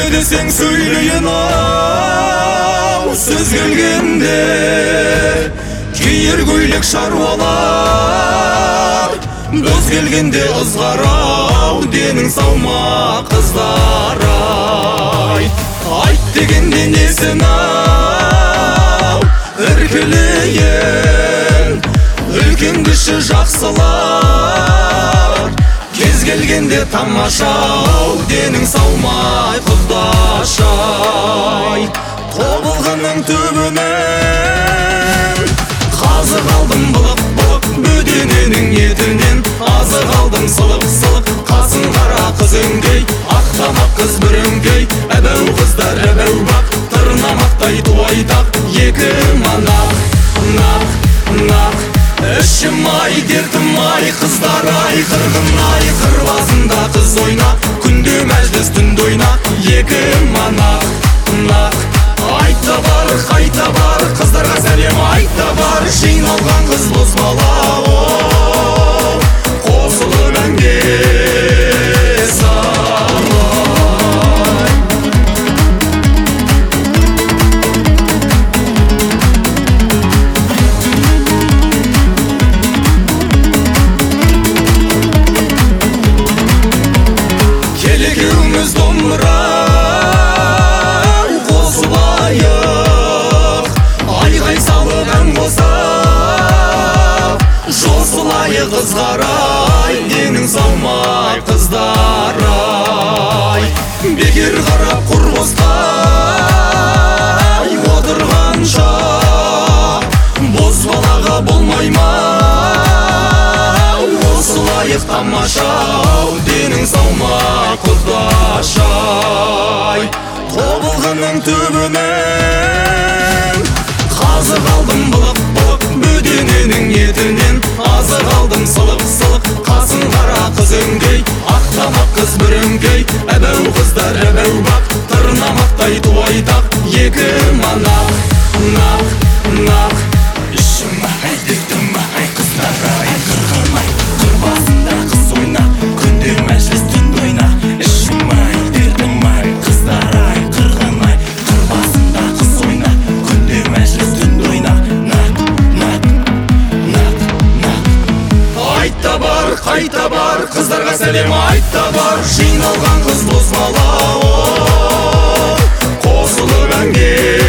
десең сөйлейін ау, сөз келгенде киер көйлек шаруалар, боз келгенде ызғарау, денің салма қыздар ай. Айт дегенде несін ау, іркілейін, үлкен кіші жақсылар, кез келгенде тамашау, денің салмай құдашай. Тобылғының түбінен қазы қалдым былық-былық, бөдененің етінен азы қалдым сылық-сылық. Қасын қара қыз өңкей, ақтамақ қыз бүріңкей, әбәу қыздар әбәу бақ, тырнамақтай туайтақ, екі манақ, нақ, нақ. Ішім ай, дертім ай, қыздар ай, қырғын ай, қыр басында қыз ойна, күнде мәжіліс түнде ойна, екі манақ, нақ. Айта бар, қайта бар, қыздарға сәлем айта бар, жиналған қыз боз бала, қосылып әнге қызғарай, денің салмай қыздарай. Бекер қарап құр бостай отырғанша, боз балаға болмай ма осылайық тамашау, денің салмай құдашай. Тобылғының түбінен қазы қалдым былық-былық, бөдененің етінен азы қалдым сылық-сылық. Қасын қара қыз өңкей, ақтамақ қыз бүріңкей, әбәу қыздар әбәу бақ, тырнамақтай туайтақ, екі манақ, нақ, нақ. Ішім ай, дертім ай, қыздар ай, қырғын ай, қыр басында қыз ойна, күнде мәжіліс түнде ойна. Ішім ай, дертім ай, қыздар ай, қырғын ай, қыр басында қыз ойна, күнде мәжіліс түнде ойна. Нақ, нақ, нақ, нақ. Айта бар, қайта бар, қыздарға сәлем айта бар, жиналған қыз боз бала, қосылып әнге